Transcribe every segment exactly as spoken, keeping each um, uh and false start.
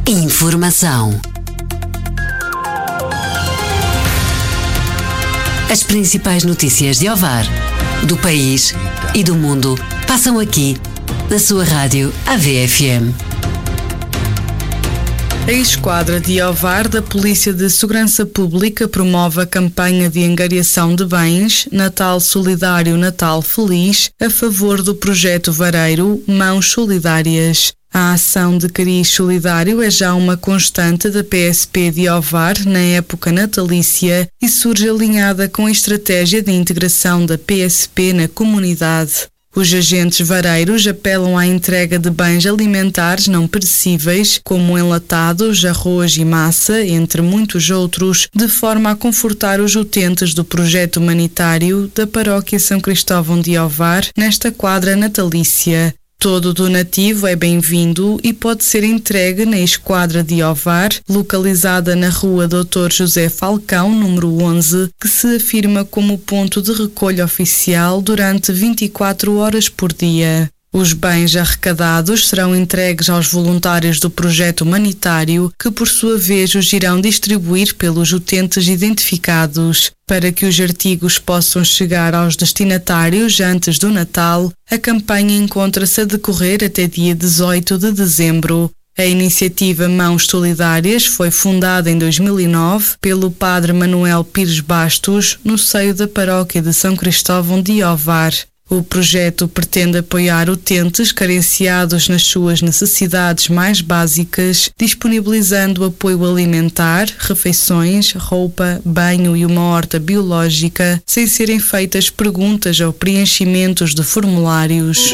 Informação. As principais notícias de Ovar, do país e do mundo passam aqui, na sua rádio A V F M. A Esquadra de Ovar da Polícia de Segurança Pública promove a campanha de angariação de bens Natal Solidário Natal Feliz a favor do projeto Vareiro Mãos Solidárias. A ação de cariz solidário é já uma constante da P S P de Ovar na época natalícia e surge alinhada com a estratégia de integração da P S P na comunidade. Os agentes vareiros apelam à entrega de bens alimentares não perecíveis, como enlatados, arroz e massa, entre muitos outros, de forma a confortar os utentes do projeto humanitário da Paróquia São Cristóvão de Ovar nesta quadra natalícia. Todo donativo é bem-vindo e pode ser entregue na Esquadra de Ovar, localizada na rua doutor José Falcão, número onze, que se afirma como ponto de recolha oficial durante vinte e quatro horas por dia. Os bens arrecadados serão entregues aos voluntários do projeto humanitário, que por sua vez os irão distribuir pelos utentes identificados. Para que os artigos possam chegar aos destinatários antes do Natal, a campanha encontra-se a decorrer até dia dezoito de dezembro. A iniciativa Mãos Solidárias foi fundada em dois mil e nove pelo padre Manuel Pires Bastos, no seio da Paróquia de São Cristóvão de Ovar. O projeto pretende apoiar utentes carenciados nas suas necessidades mais básicas, disponibilizando apoio alimentar, refeições, roupa, banho e uma horta biológica, sem serem feitas perguntas ou preenchimentos de formulários.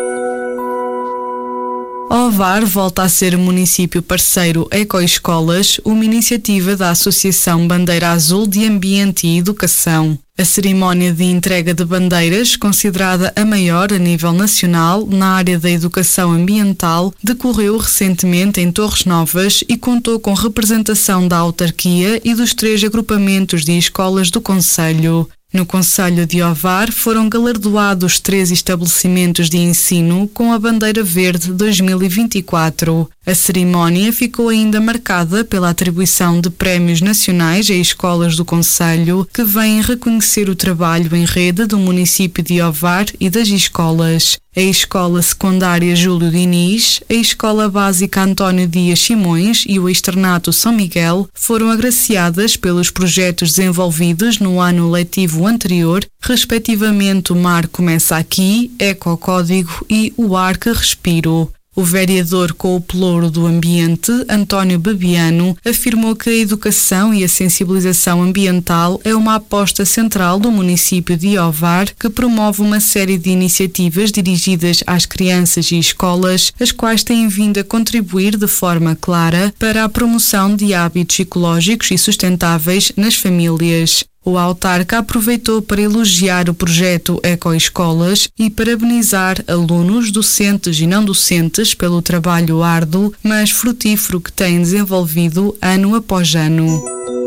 Ovar volta a ser município parceiro Ecoescolas, uma iniciativa da Associação Bandeira Azul de Ambiente e Educação. A cerimónia de entrega de bandeiras, considerada a maior a nível nacional na área da educação ambiental, decorreu recentemente em Torres Novas e contou com representação da autarquia e dos três agrupamentos de escolas do concelho. No concelho de Ovar foram galardoados três estabelecimentos de ensino com a Bandeira Verde dois mil e vinte e quatro. A cerimónia ficou ainda marcada pela atribuição de prémios nacionais a escolas do concelho que vêm reconhecer o trabalho em rede do município de Ovar e das escolas. A Escola Secundária Júlio Diniz, a Escola Básica António Dias Simões e o Externato São Miguel foram agraciadas pelos projetos desenvolvidos no ano letivo anterior, respectivamente o Mar Começa Aqui, Ecocódigo e o Ar que Respiro. O vereador com o pelouro do ambiente, António Bebiano, afirmou que a educação e a sensibilização ambiental é uma aposta central do município de Ovar, que promove uma série de iniciativas dirigidas às crianças e escolas, as quais têm vindo a contribuir de forma clara para a promoção de hábitos ecológicos e sustentáveis nas famílias. O autarca aproveitou para elogiar o projeto Ecoescolas e parabenizar alunos, docentes e não docentes pelo trabalho árduo, mas frutífero que têm desenvolvido ano após ano.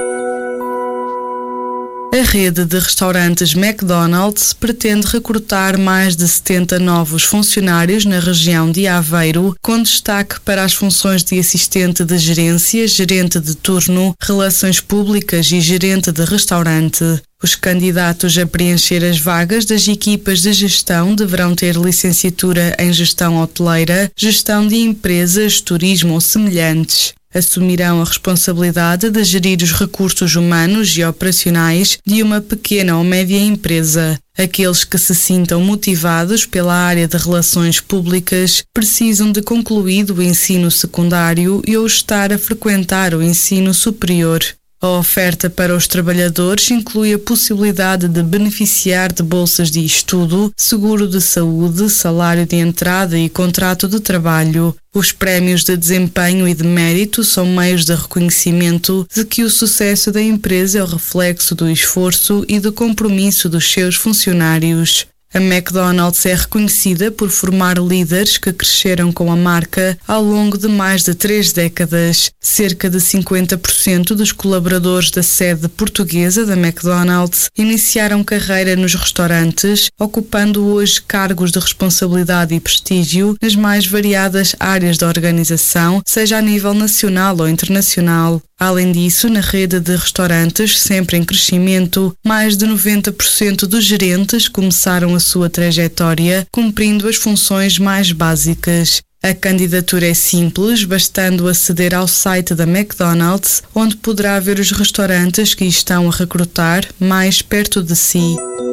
A rede de restaurantes McDonald's pretende recrutar mais de setenta novos funcionários na região de Aveiro, com destaque para as funções de assistente de gerência, gerente de turno, relações públicas e gerente de restaurante. Os candidatos a preencher as vagas das equipas de gestão deverão ter licenciatura em gestão hoteleira, gestão de empresas, turismo ou semelhantes. Assumirão a responsabilidade de gerir os recursos humanos e operacionais de uma pequena ou média empresa. Aqueles que se sintam motivados pela área de relações públicas precisam de concluído o ensino secundário e ou estar a frequentar o ensino superior. A oferta para os trabalhadores inclui a possibilidade de beneficiar de bolsas de estudo, seguro de saúde, salário de entrada e contrato de trabalho. Os prémios de desempenho e de mérito são meios de reconhecimento de que o sucesso da empresa é o reflexo do esforço e do compromisso dos seus funcionários. A McDonald's é reconhecida por formar líderes que cresceram com a marca ao longo de mais de três décadas. Cerca de cinquenta por cento dos colaboradores da sede portuguesa da McDonald's iniciaram carreira nos restaurantes, ocupando hoje cargos de responsabilidade e prestígio nas mais variadas áreas da organização, seja a nível nacional ou internacional. Além disso, na rede de restaurantes, sempre em crescimento, mais de noventa por cento dos gerentes começaram a sua trajetória cumprindo as funções mais básicas. A candidatura é simples, bastando aceder ao site da McDonald's, onde poderá ver os restaurantes que estão a recrutar mais perto de si.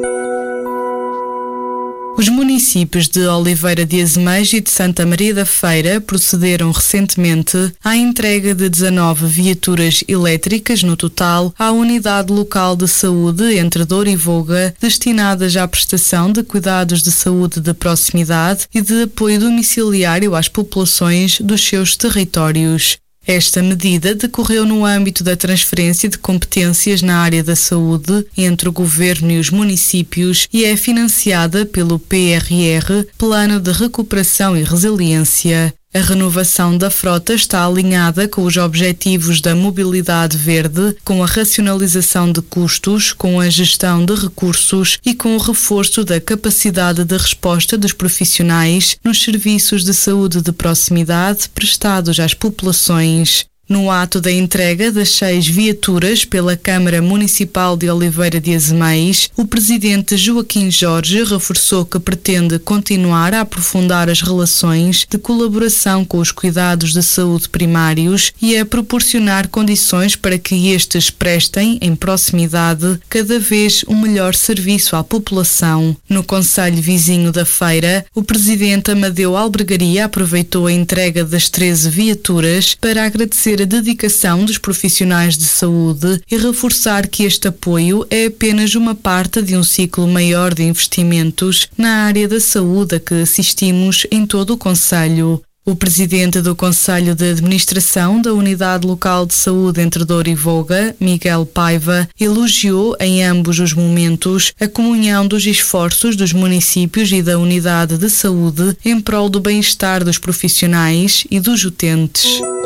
Os municípios de Oliveira de Azeméis e de Santa Maria da Feira procederam recentemente à entrega de dezanove viaturas elétricas no total à Unidade Local de Saúde entre Douro e Voga, destinadas à prestação de cuidados de saúde de proximidade e de apoio domiciliário às populações dos seus territórios. Esta medida decorreu no âmbito da transferência de competências na área da saúde entre o Governo e os municípios e é financiada pelo P R R, Plano de Recuperação e Resiliência. A renovação da frota está alinhada com os objetivos da mobilidade verde, com a racionalização de custos, com a gestão de recursos e com o reforço da capacidade de resposta dos profissionais nos serviços de saúde de proximidade prestados às populações. No ato da entrega das seis viaturas pela Câmara Municipal de Oliveira de Azeméis, o presidente Joaquim Jorge reforçou que pretende continuar a aprofundar as relações de colaboração com os cuidados de saúde primários e a proporcionar condições para que estes prestem, em proximidade, cada vez um melhor serviço à população. No concelho vizinho da Feira, o presidente Amadeu Albergaria aproveitou a entrega das treze viaturas para agradecer a dedicação dos profissionais de saúde e reforçar que este apoio é apenas uma parte de um ciclo maior de investimentos na área da saúde a que assistimos em todo o concelho. O presidente do Conselho de Administração da Unidade Local de Saúde entre Douro e Voga, Miguel Paiva, elogiou em ambos os momentos a comunhão dos esforços dos municípios e da Unidade de Saúde em prol do bem-estar dos profissionais e dos utentes.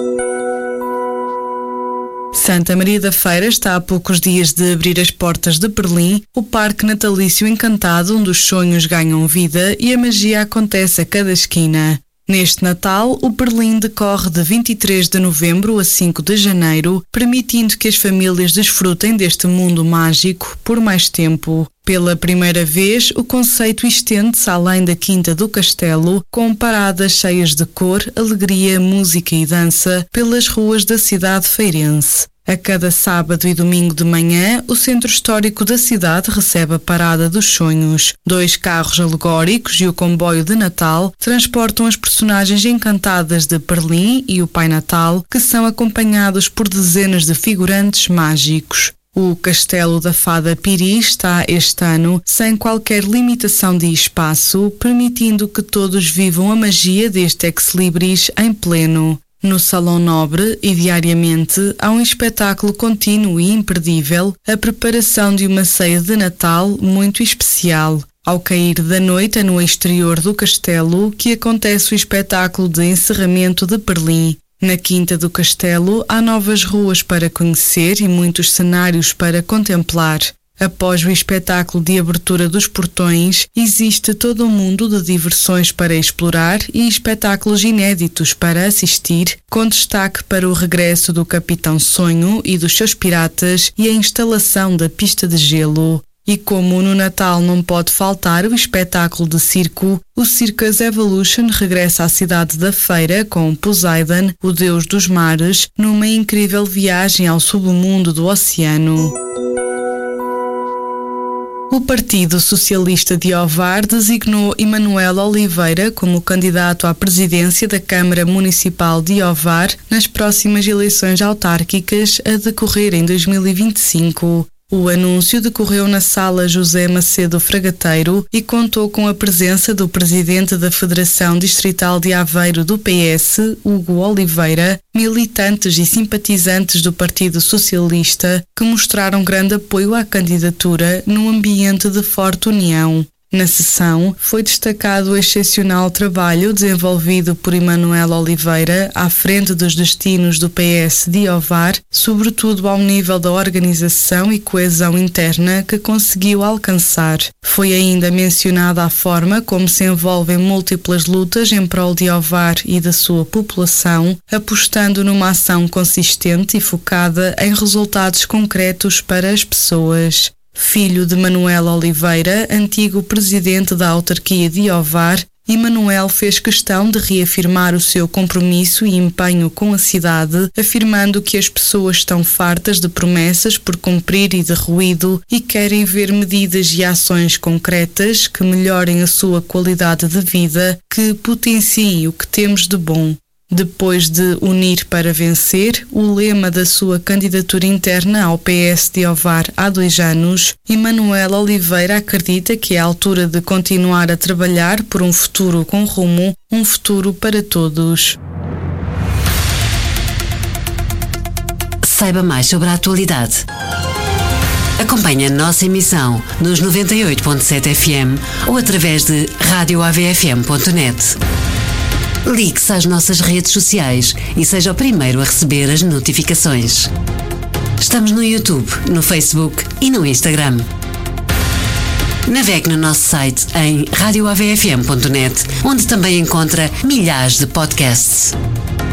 Santa Maria da Feira está a poucos dias de abrir as portas de Perlim, o parque natalício encantado onde os sonhos ganham vida e a magia acontece a cada esquina. Neste Natal, o Perlim decorre de vinte e três de novembro a cinco de janeiro, permitindo que as famílias desfrutem deste mundo mágico por mais tempo. Pela primeira vez, o conceito estende-se além da Quinta do Castelo, com paradas cheias de cor, alegria, música e dança pelas ruas da cidade feirense. A cada sábado e domingo de manhã, o centro histórico da cidade recebe a Parada dos Sonhos. Dois carros alegóricos e o comboio de Natal transportam as personagens encantadas de Perlim e o Pai Natal, que são acompanhados por dezenas de figurantes mágicos. O Castelo da Fada Piri está este ano sem qualquer limitação de espaço, permitindo que todos vivam a magia deste ex-libris em pleno. No Salão Nobre e diariamente há um espetáculo contínuo e imperdível, a preparação de uma ceia de Natal muito especial. Ao cair da noite é no exterior do castelo que acontece o espetáculo de encerramento de Perlim. Na Quinta do Castelo há novas ruas para conhecer e muitos cenários para contemplar. Após o espetáculo de abertura dos portões, existe todo um mundo de diversões para explorar e espetáculos inéditos para assistir, com destaque para o regresso do Capitão Sonho e dos seus piratas e a instalação da pista de gelo. E como no Natal não pode faltar o espetáculo de circo, o Circus Evolution regressa à cidade da Feira com Poseidon, o deus dos mares, numa incrível viagem ao submundo do oceano. O Partido Socialista de Ovar designou Emanuel Oliveira como candidato à presidência da Câmara Municipal de Ovar nas próximas eleições autárquicas a decorrer em dois mil e vinte e cinco. O anúncio decorreu na Sala José Macedo Fragateiro e contou com a presença do presidente da Federação Distrital de Aveiro do P S, Hugo Oliveira, militantes e simpatizantes do Partido Socialista que mostraram grande apoio à candidatura num ambiente de forte união. Na sessão, foi destacado o excepcional trabalho desenvolvido por Emanuel Oliveira à frente dos destinos do P S de Ovar, sobretudo ao nível da organização e coesão interna que conseguiu alcançar. Foi ainda mencionada a forma como se envolve em múltiplas lutas em prol de Ovar e da sua população, apostando numa ação consistente e focada em resultados concretos para as pessoas. Filho de Manuel Oliveira, antigo presidente da autarquia de Ovar, Emanuel fez questão de reafirmar o seu compromisso e empenho com a cidade, afirmando que as pessoas estão fartas de promessas por cumprir e de ruído e querem ver medidas e ações concretas que melhorem a sua qualidade de vida, que potenciem o que temos de bom. Depois de Unir para Vencer, o lema da sua candidatura interna ao P S de Ovar há dois anos, Emanuel Oliveira acredita que é a altura de continuar a trabalhar por um futuro com rumo, um futuro para todos. Saiba mais sobre a atualidade. Acompanhe a nossa emissão nos noventa e oito ponto sete F M ou através de rádio A V F M ponto net. Ligue-se às nossas redes sociais e seja o primeiro a receber as notificações. Estamos no YouTube, no Facebook e no Instagram. Navegue no nosso site em rádio A V F M ponto net, onde também encontra milhares de podcasts.